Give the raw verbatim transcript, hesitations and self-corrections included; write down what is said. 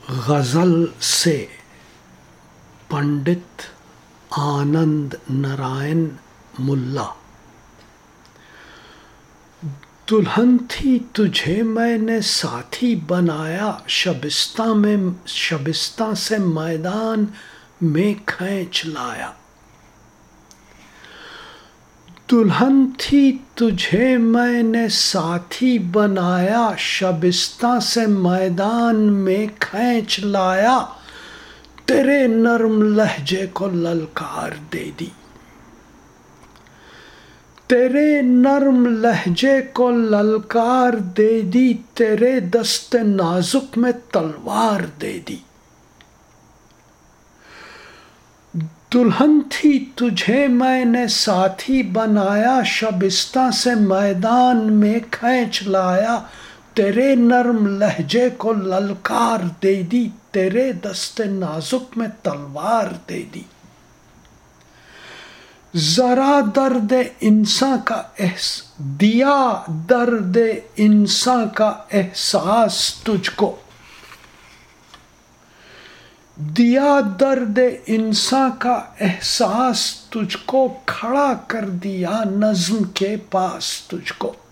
गज़ल से पंडित आनंद नारायण मुल्ला। दुल्हन थी तुझे मैंने साथी बनाया, शबिस्ता में शबिस्ता से मैदान में खींच लाया। दुल्हन थी तुझे मैंने साथी बनाया, शबिस्ता से मैदान में खींच लाया। तेरे नर्म लहजे को ललकार दे दी, तेरे नर्म लहजे को ललकार दे दी, तेरे दस्ते नाजुक में तलवार दे दी। दुल्हन थी तुझे मैंने साथी बनाया, शबिस्ता से मैदान में खींच लाया। तेरे नर्म लहजे को ललकार दे दी, तेरे दस्ते नाजुक में तलवार दे दी। जरा दर्द इंसान का एहस दिया, दर्द इंसान का एहसास तुझको दिया, दर्द इंसान का एहसास तुझको, खड़ा कर दिया नज्म के पास तुझको।